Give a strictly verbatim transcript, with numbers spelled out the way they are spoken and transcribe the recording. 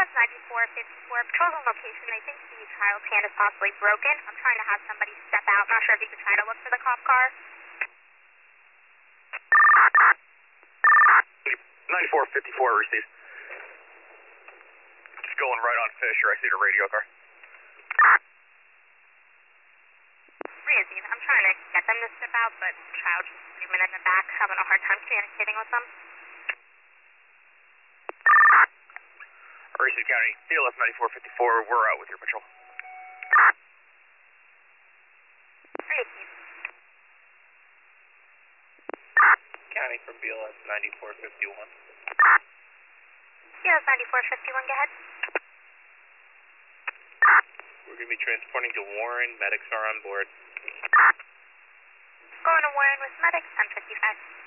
S ninety-four fifty-four, patrol's on location. They think the child's hand is possibly broken. I'm trying to have somebody step out. Not sure if you could try to look for the cop car. ninety-four fifty-four received. Just going right on Fisher. I see the radio car. Receive. I'm trying to get them to step out, but the child's just screaming in the back, having a hard time communicating with them. Receive County, C L S ninety-four fifty-four, we're out with your patrol. Receive. County from B L S ninety-four fifty-one. C L S ninety-four fifty-one, go ahead. We're going to be transporting to Warren. Medics are on board. Going to Warren with medics, ten fifty-five.